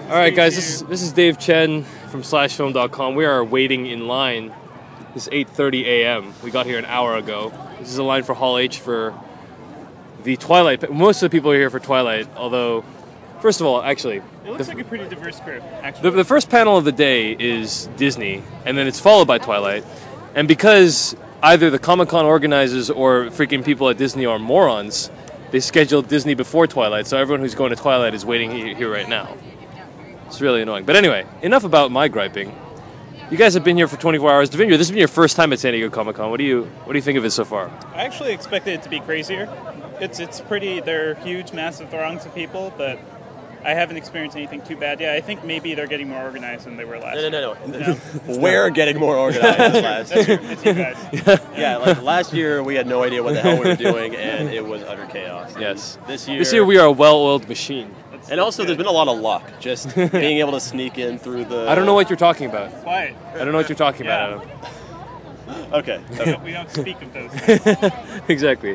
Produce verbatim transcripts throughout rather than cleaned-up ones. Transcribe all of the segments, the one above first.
All right, guys, this is, this is Dave Chen from slash film dot com. We are waiting in line. It's eight thirty a.m. We got here an hour ago. This is a line for Hall H for the Twilight. Most of the people are here for Twilight, although, first of all, actually... It looks the, like a pretty diverse group, actually. The, the first panel of the day is Disney, and then it's followed by Twilight. And because either the Comic-Con organizers or freaking people at Disney are morons, they scheduled Disney before Twilight, so everyone who's going to Twilight is waiting here right now. It's really annoying. But anyway, enough about my griping. You guys have been here for twenty-four hours. Devindra, this has been your first time at San Diego Comic-Con. What do you what do you think of it so far? I actually expected it to be crazier. It's it's pretty, they're huge, massive throngs of people, but I haven't experienced anything too bad yet. I think maybe they're getting more organized than they were last no, year. No, no, no. no. We're getting more organized than last year. That's you guys. Yeah. yeah, like last year we had no idea what the hell we were doing, and it was utter chaos. Yes. This year, this year we are a well-oiled machine. And also, there's been a lot of luck, just being able to sneak in through the... I don't know what you're talking about. Quiet. I don't know what you're talking yeah. about, Adam. Okay. We don't, we don't speak of those things. Exactly.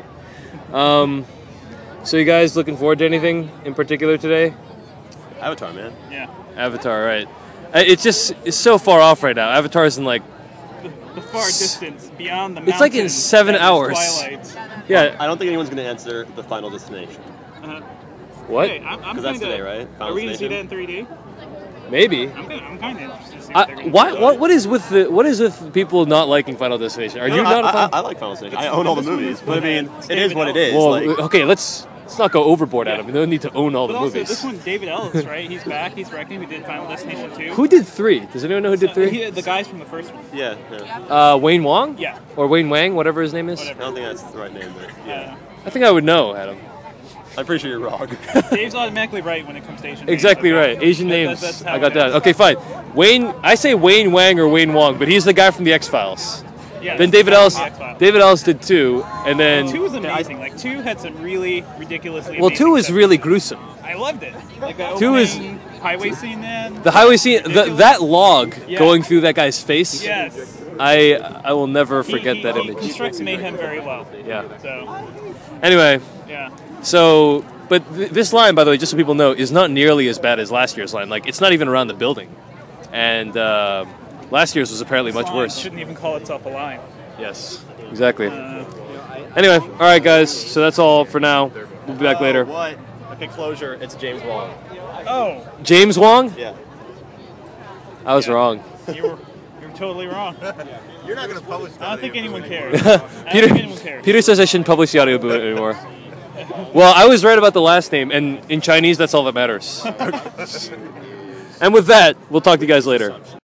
Um, so you guys looking forward to anything in particular today? Avatar, man. Yeah. Avatar, right. It's just, it's so far off right now. Avatar's in like... The, the far distance, beyond the mountains. It's like in seven hours. Twilight. Yeah. I don't think anyone's going to answer the Final Destination. Uh-huh. What? Hey, I'm, I'm Because that's today, right? Final are we going to see that in three D? Maybe. I'm, I'm kind of interested to see what they're I, going to why, do. what, what is with the what is with people not liking Final Destination? Are no, you I, not a I, fan? I, I like Final Destination. I own all the movies. But I mean, It's it is David what it Ellis. is. Well, like, okay, let's let's not go overboard, Adam. We don't need to own all But the also, movies. this one, David Ellis, right? He's back. He's directing. Who did Final Destination two? Who did three? Does anyone know who did Uh, three? he- the guys from the first one. yeah, yeah. Uh, Wayne Wong? Yeah. Or Wayne Wang, whatever his name is? Whatever. I don't think that's the right name, but yeah. Uh, I think I would know, Adam. I'm pretty sure you're wrong. Dave's automatically right when it comes to Asian Exactly names. right. Asian That- names. that's- that's how I got it that. is. Okay, fine. Wayne, I say Wayne Wang or Wayne Wong, but he's the guy from the X-Files. Yeah, Then that's David the Ellis, X-Files. David Ellis did two, and then Two was amazing. Like two had some really ridiculously. well, amazing two was stuff. really gruesome. I loved it. Like the Two is- opening highway scene. Then The highway scene, the, Ridiculous. that log Yeah. going through that guy's face. Yes. I I will never He- forget he, that he image. constructs mayhem very well. Yeah. So Anyway, yeah. so but th- this line, by the way, just so people know, is not nearly as bad as last year's line. Like it's not even around the building, and uh, last year's was apparently much This line worse. Shouldn't even call itself a line. Yes, exactly. Uh, Anyway, all right, guys. So that's all for now. We'll be back later. What? Okay, closure. It's James Wong. oh, James Wong? Yeah. I was Yeah. wrong. you were you're totally wrong. You're not going to publish that. I don't think audio anyone book cares. anymore. I Peter, don't think anyone cares. Peter says I shouldn't publish the audiobook anymore. Well, I was right about the last name, and in Chinese, that's all that matters. And with that, we'll talk to you guys later.